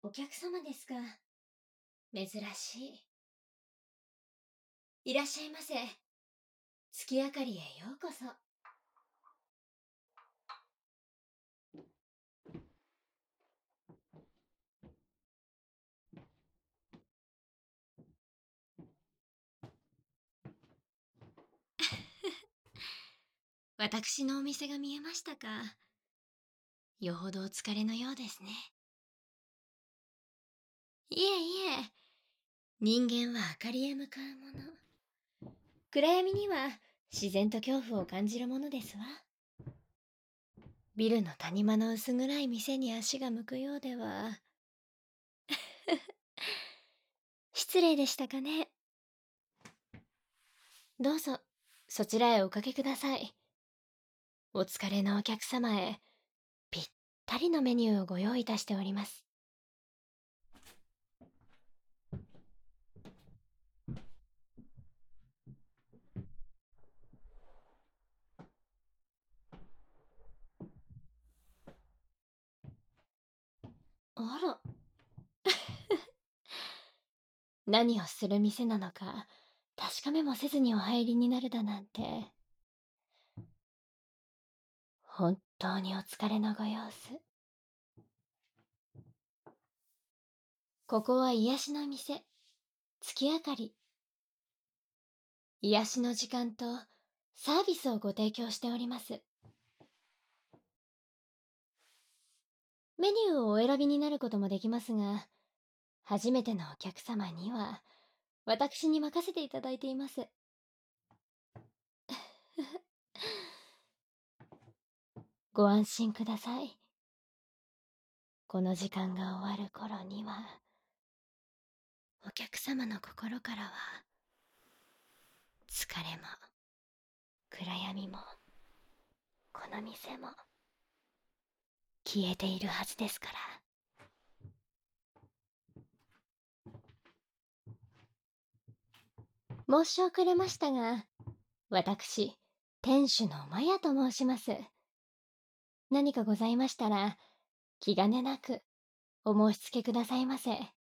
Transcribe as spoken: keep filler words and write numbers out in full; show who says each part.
Speaker 1: お客様ですか。珍しい。いらっしゃいませ。月明かりへようこそ。私のお店が見えましたか。よほどお疲れのようですね。いえいえ、人間は明かりへ向かうもの。暗闇には自然と恐怖を感じるものですわ。ビルの谷間の薄暗い店に足が向くようでは。失礼でしたかね。どうぞ、そちらへおかけください。お疲れのお客様へ、ぴったりのメニューをご用意いたしております。あら。何をする店なのか、確かめもせずにお入りになるだなんて。本当にお疲れのご様子。ここは癒しの店、月明かり。癒しの時間とサービスをご提供しております。メニューをお選びになることもできますが、初めてのお客様には、私に任せていただいています。ご安心ください。この時間が終わる頃には、お客様の心からは、疲れも、暗闇も、この店も、消えているはずですから。申し遅れましたが、私、店主のマヤと申します。何かございましたら、気兼ねなく、お申し付けくださいませ。